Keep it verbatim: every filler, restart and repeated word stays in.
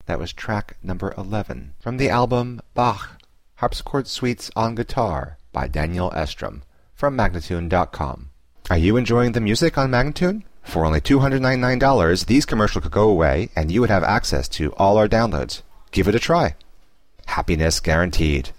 That was track number eleven from the album Bach, Harpsichord Suites on Guitar by Daniel Estrom from Magnatune dot com. Are you enjoying the music on Magnatune? For only two hundred ninety-nine dollars, these commercials could go away and you would have access to all our downloads. Give it a try. Happiness guaranteed.